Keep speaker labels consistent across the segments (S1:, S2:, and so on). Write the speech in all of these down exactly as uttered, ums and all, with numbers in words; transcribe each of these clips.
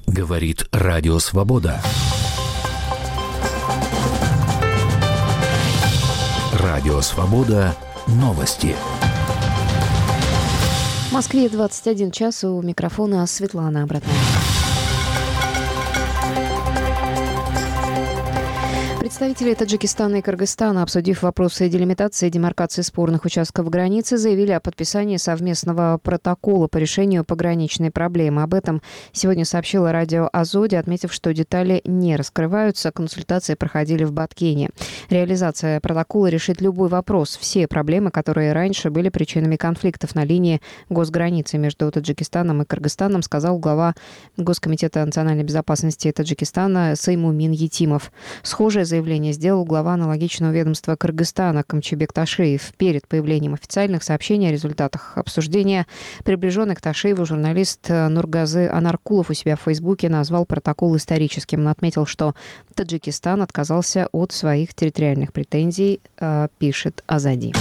S1: Говорит Радио Свобода. Радио Свобода. Новости.
S2: В Москве двадцать один час, у микрофона Светлана Обратная. Представители Таджикистана и Кыргызстана, обсудив вопросы делимитации и демаркации спорных участков границы, заявили о подписании совместного протокола по решению пограничной проблемы. Об этом сегодня сообщило радио Азоди, отметив, что детали не раскрываются. Консультации проходили в Баткене. Реализация протокола решит любой вопрос. Все проблемы, которые раньше были причинами конфликтов на линии госграницы между Таджикистаном и Кыргызстаном, сказал глава Госкомитета национальной безопасности Таджикистана Саймумин Етимов. Схожее заявление сделал глава аналогичного ведомства Кыргызстана Камчыбек Ташиев. Перед появлением официальных сообщений о результатах обсуждения приближенный к Ташиеву журналист Нургазы Анаркулов у себя в Фейсбуке назвал протокол историческим. Он отметил, что Таджикистан отказался от своих территориальных претензий, пишет Азади.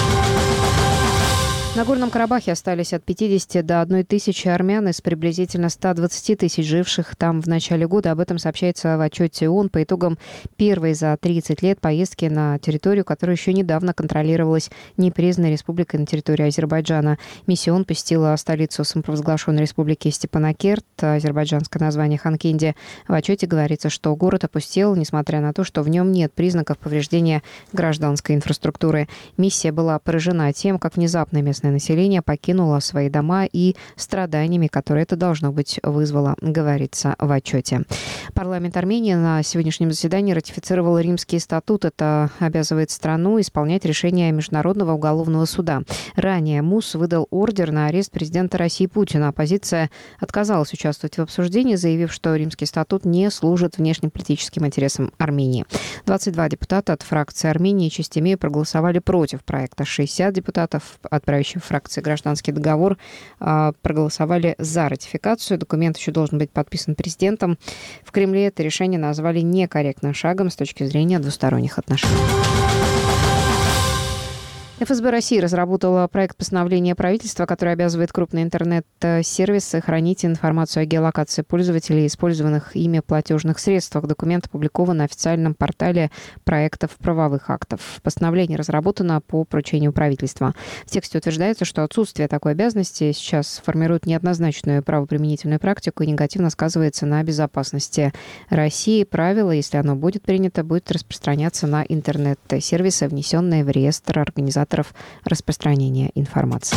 S2: На Горном Карабахе остались от пятидесяти до одной тысячи армян из приблизительно ста двадцати тысяч живших там в начале года. Об этом сообщается в отчете ООН по итогам первой за тридцать лет поездки на территорию, которая еще недавно контролировалась непризнанной республикой на территории Азербайджана. Миссия ООН посетила столицу самопровозглашенной республики Степанакерт, азербайджанское название Ханкинди. В отчете говорится, что город опустел, несмотря на то, что в нем нет признаков повреждения гражданской инфраструктуры. Миссия была поражена тем, как внезапно местные население покинуло свои дома и страданиями, которые это должно быть вызвало, говорится в отчете. Парламент Армении на сегодняшнем заседании ратифицировал Римский статут. Это обязывает страну исполнять решение Международного уголовного суда. Ранее МУС выдал ордер на арест президента России Путина. Оппозиция отказалась участвовать в обсуждении, заявив, что Римский статут не служит внешнеполитическим интересам Армении. двадцать два депутата от фракции Армении и Чистемей проголосовали против проекта. шестьдесят депутатов, отправивших в фракции «Гражданский договор», проголосовали за ратификацию. Документ еще должен быть подписан президентом. В Кремле это решение назвали некорректным шагом с точки зрения двусторонних отношений. эф эс бэ России разработала проект постановления правительства, который обязывает крупные интернет-сервисы хранить информацию о геолокации пользователей, использованных ими платежных средствах. Документ опубликован на официальном портале проектов правовых актов. Постановление разработано по поручению правительства. В тексте утверждается, что отсутствие такой обязанности сейчас формирует неоднозначную правоприменительную практику и негативно сказывается на безопасности России. Правило, если оно будет принято, будет распространяться на интернет-сервисы, внесенные в реестр организаторов распространения информации.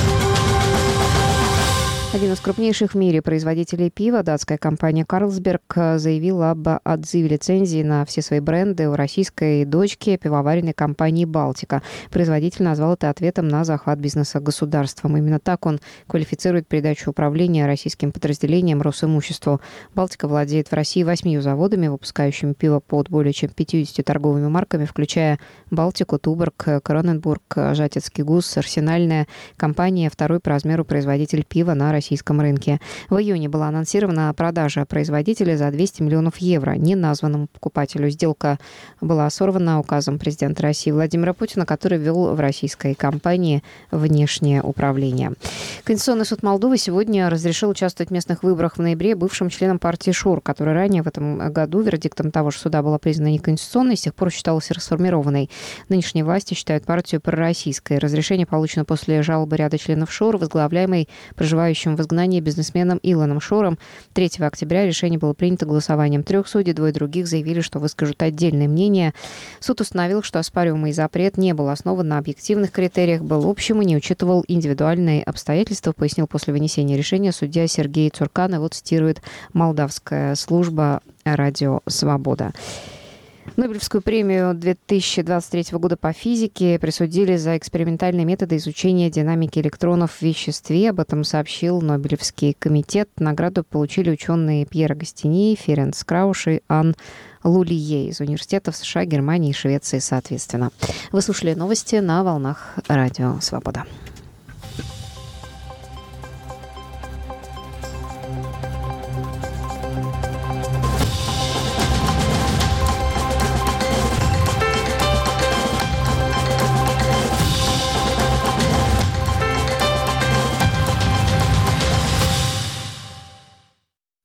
S2: Один из крупнейших в мире производителей пива, датская компания Carlsberg, заявила об отзыве лицензии на все свои бренды у российской дочки пивоваренной компании «Балтика». Производитель назвал это ответом на захват бизнеса государством. Именно так он квалифицирует передачу управления российским подразделением Росимуществу. «Балтика» владеет в России восьмью заводами, выпускающими пиво под более чем пятьюдесятью торговыми марками, включая «Балтику», «Туборг», «Кроненбург», «Жатецкий гус», «Арсенальная». Компания второй по размеру производитель пива на российском рынке. В июне была анонсирована продажа производителя за двести миллионов евро неназванному покупателю. Сделка была сорвана указом президента России Владимира Путина, который ввел в российской компании внешнее управление. Конституционный суд Молдовы сегодня разрешил участвовать в местных выборах в ноябре бывшим членам партии ШУР, которая ранее в этом году вердиктом того же суда была признана неконституционной, с тех пор считалась расформированной. Нынешние власти считают партию пророссийской. Разрешение получено после жалобы ряда членов ШУР, возглавляемой проживающим в изгнании бизнесменом Илоном Шором. третьего октября решение было принято голосованием трех судей. Двое других заявили, что выскажут отдельное мнение. Суд установил, что оспариваемый запрет не был основан на объективных критериях, был общим и не учитывал индивидуальные обстоятельства, пояснил после вынесения решения судья Сергей Цуркан. Его цитирует молдавская служба «Радио Свобода». Нобелевскую премию две тысячи двадцать третьего года по физике присудили за экспериментальные методы изучения динамики электронов в веществе. Об этом сообщил Нобелевский комитет. Награду получили ученые Пьер Агостини, Ференц Крауш и Ан Лулие из университетов США, Германии и Швеции, соответственно. Вы слушали новости на волнах Радио Свобода.